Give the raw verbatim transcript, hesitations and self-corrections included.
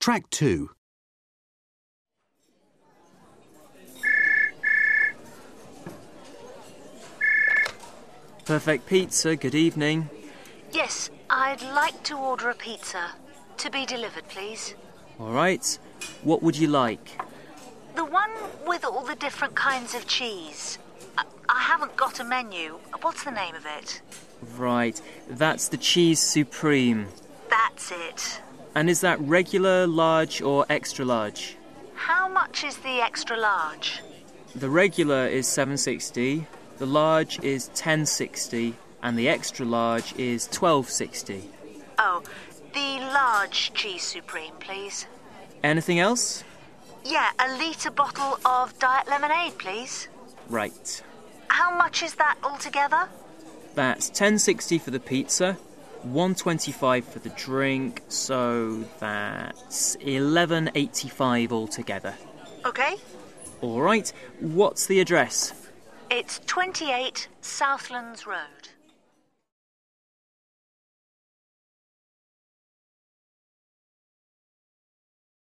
Track two. Perfect Pizza, good evening. Yes, I'd like to order a pizza. To be delivered, please. All right. What would you like? The one with all the different kinds of cheese. I, I haven't got a menu. What's the name of it? Right, that's the Cheese Supreme. That's it. And is that regular, large or extra large? How much is the extra large? The regular is seven sixty, the large is ten sixty, and the extra large is twelve sixty. Oh, the large Cheese Supreme, please. Anything else? Yeah, a litre bottle of diet lemonade, please. Right. How much is that altogether? That's ten sixty for the pizza, one twenty-five for the drink, so that's eleven eighty-five altogether. Okay. All right. What's the address? It's twenty-eight Southlands Road.